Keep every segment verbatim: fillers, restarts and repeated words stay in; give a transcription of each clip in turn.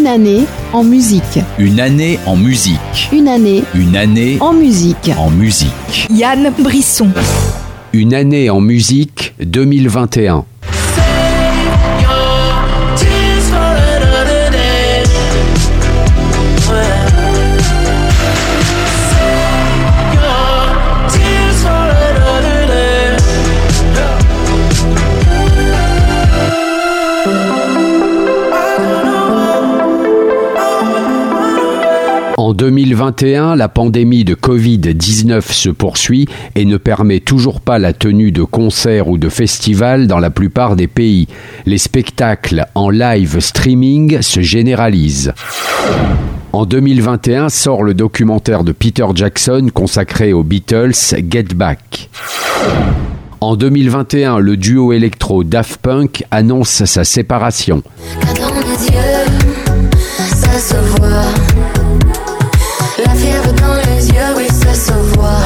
année en musique. Une année en musique. Une année. Une année en musique. En musique. Yann Brisson. Une année en musique deux mille vingt et un. En deux mille vingt et un, la pandémie de covid dix-neuf se poursuit et ne permet toujours pas la tenue de concerts ou de festivals dans la plupart des pays. Les spectacles en live streaming se généralisent. En deux mille vingt et un sort le documentaire de Peter Jackson consacré aux Beatles, Get Back. En deux mille vingt et un, le duo électro Daft Punk annonce sa séparation. Car dans mes yeux, ça se voit. La fièvre dans les yeux, oui, ça se voit.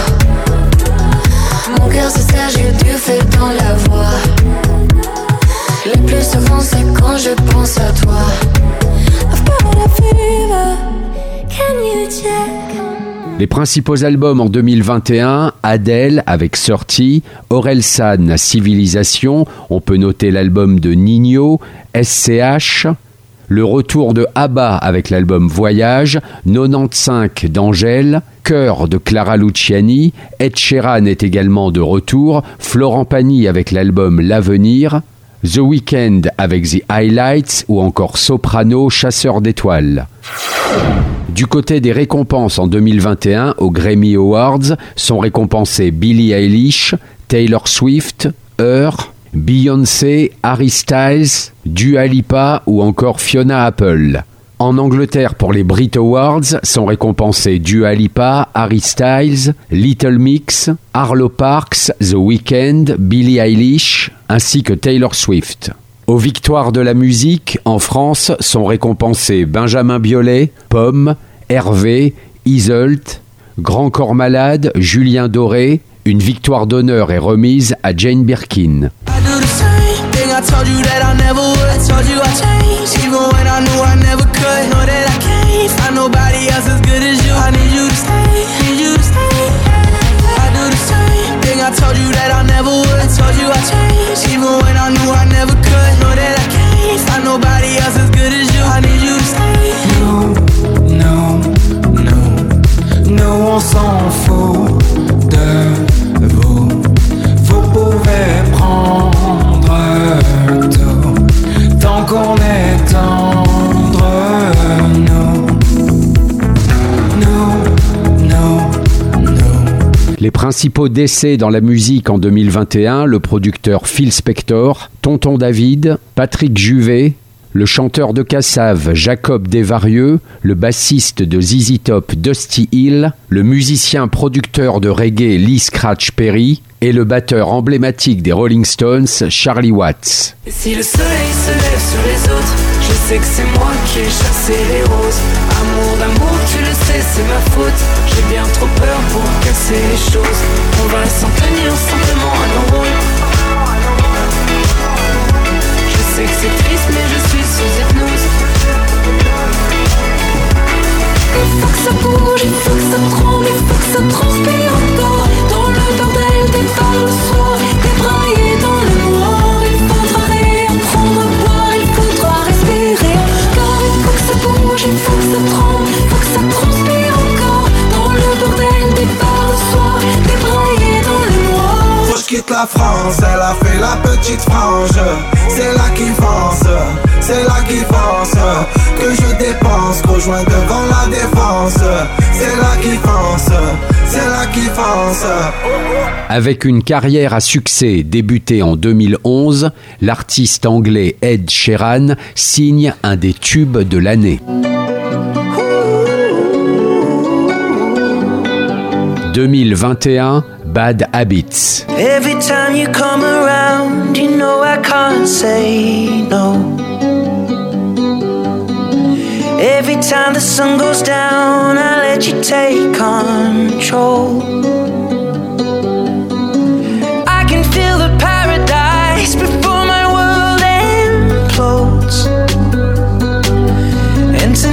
Mon cœur se serre, j'ai du feu dans la voix. Le plus souvent, c'est quand je pense à toi. I've got a fever, can you check? Les principaux albums en deux mille vingt et un, Adele avec Thirty, Orelsan, Civilisation, on peut noter l'album de Nino, S C H, le retour de ABBA avec l'album Voyage, quatre-vingt-quinze d'Angèle, Cœur de Clara Luciani, Ed Sheeran est également de retour, Florent Pagny avec l'album L'Avenir, The Weeknd avec The Highlights ou encore Soprano, Chasseur d'étoiles. Du côté des récompenses en deux mille vingt et un, aux Grammy Awards, sont récompensés Billie Eilish, Taylor Swift, Her, Beyoncé, Harry Styles, Dua Lipa ou encore Fiona Apple. En Angleterre, pour les Brit Awards, sont récompensés Dua Lipa, Harry Styles, Little Mix, Arlo Parks, The Weeknd, Billie Eilish, ainsi que Taylor Swift. Aux victoires de la musique, en France, sont récompensés Benjamin Biolay, Pomme, Hervé, Iseult, Grand Corps Malade, Julien Doré. Une victoire d'honneur est remise à Jane Birkin. On s'en fout de vous. Vous pouvez prendre tout tant qu'on est tendre. Nous, nous, nous, nous. Les principaux décès dans la musique en deux mille vingt et un, le producteur Phil Spector, Tonton David, Patrick Juvet, le chanteur de Cassave Jacob Desvarieux, le bassiste de Z Z Top Dusty Hill, le musicien producteur de reggae Lee Scratch Perry et le batteur emblématique des Rolling Stones Charlie Watts. Et si le soleil se lève sur les autres, je sais que c'est moi qui ai chassé les roses. Amour d'amour, tu le sais, c'est ma faute. J'ai bien trop peur pour casser les choses. On va s'en tenir simplement à nos rôles. Je sais que c'est triste, mais je suis sous hypnose. Il faut que ça bouge, il faut que ça tremble, il faut que ça transpire encore. Dans le bordel des bars le soir, débraillé dans le noir. Il faudra réapprendre à boire, il faudra respirer encore. Il faut que ça bouge, il faut que ça tremble, il faut que ça transpire encore. Dans le bordel des bars le soir, débraillé dans le noir. Faut que je quitte la France, elle a fait la petite frange. C'est là qui fonce, c'est là qui fonce. Que je dépense, rejoins devant la défense. C'est là qui fonce, c'est là qui fonce. Avec une carrière à succès débutée en deux mille onze, l'artiste anglais Ed Sheeran signe un des tubes de l'année. deux mille vingt et un, Bad Habits. Every time you come around, you know I can't say no. Every time the sun goes down, I let you take control. I can feel the paradise before my world implodes. And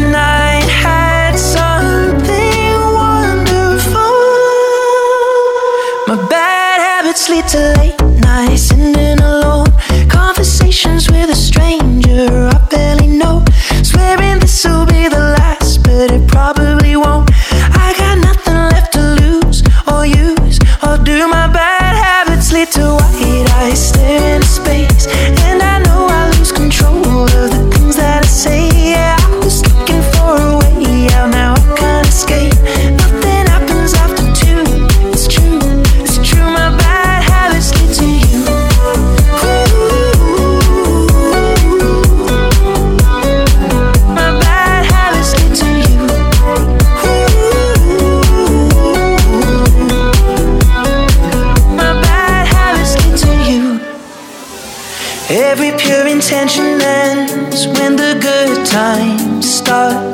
intention ends when the good times start.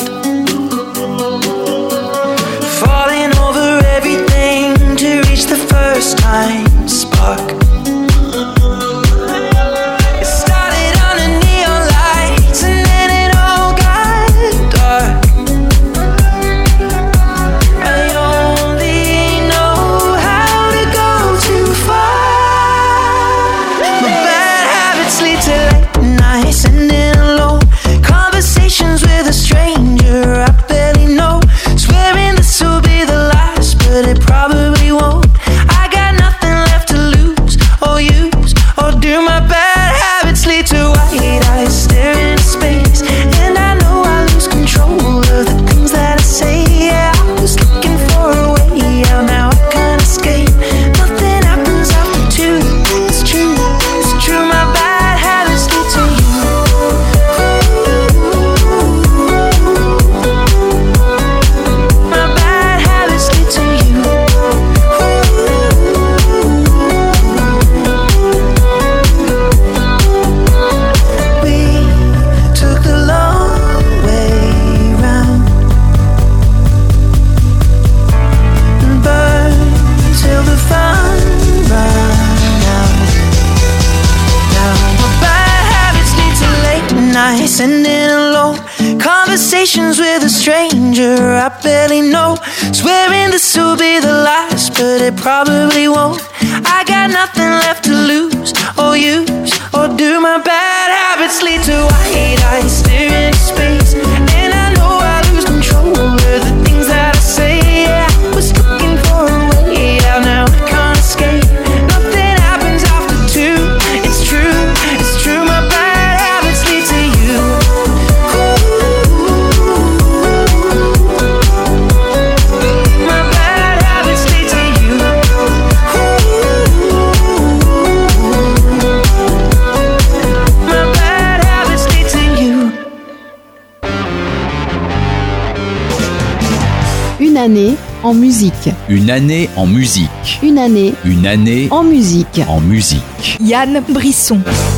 Falling over everything to reach the first time spark. It started under neon lights and then it all got dark. I only know how to go too far. My bad habits lead to late nights and in alone conversations with a stranger I barely know. Swearing this will be the last, but it probably won't. I got nothing left to lose or use or do. My bad habits lead to white eyes staring into space, and I know I lose control of the things that I say. Yeah, I was looking for a way out, now I can't escape. Nothing happens after two. It's true, it's true. My bad habits lead to you. My bad habits lead to you. We took the long way round and burned till the fun ran out. Now my bad habits lead to late nights and in alone conversations with a stranger I barely know. Swearing this will be the last, but it probably won't. I got nothing left to lose or use or do. My bad habits lead to white eyes staring into space, and I know I lose control of the things that I say. Yeah, I was looking for a way out, now I can't escape. Nothing happens after two. It's true, it's true. My bad habits lead to you. My bad habits lead to you. My bad habits lead to you. Une année en musique. Une année en musique. Une année Une année en musique. en musique. Yann Brisson.